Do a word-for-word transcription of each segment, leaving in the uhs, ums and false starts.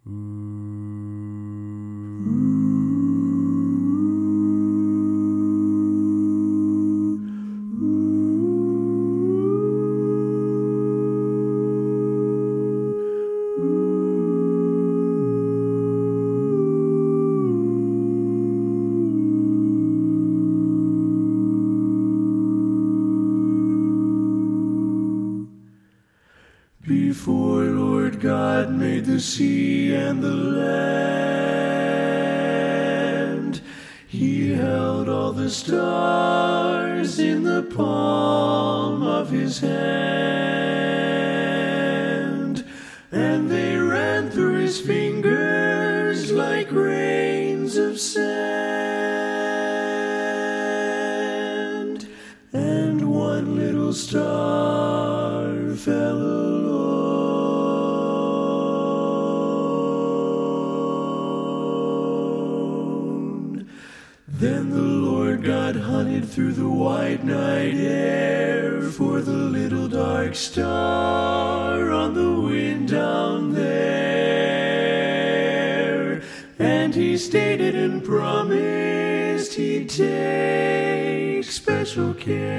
Before Lord God made the sea and the land, he held all the stars in the palm of his hand, and they ran through his fingers like grains of sand, and one little star fell alone. Then the Lord God hunted through the wide night air for the little dark star on the wind down there, and he stated and promised he'd take special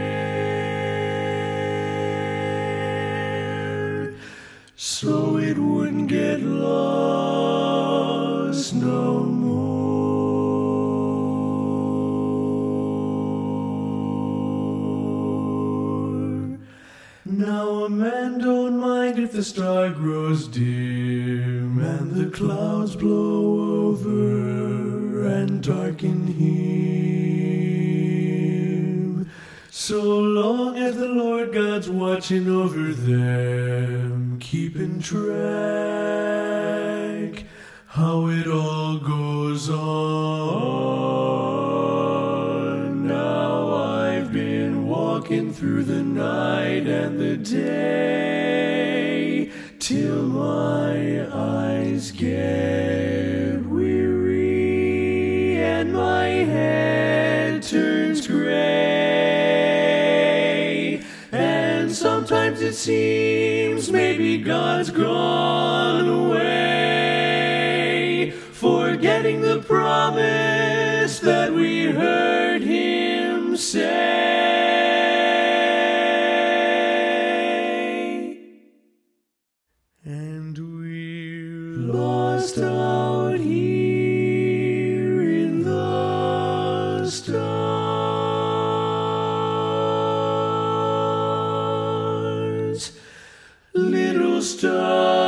care so it wouldn't get lost no more. Now a man don't mind if the star grows dim and the clouds blow over and darken him, so long as the Lord God's watching over them, keeping track how it all goes on. Now I've been walking through the night and the day till my eyes get weary and my head turns gray, and sometimes it seems maybe God's gone away, forgetting the promise that we heard him say. And we're lost out here in the stars, little stars.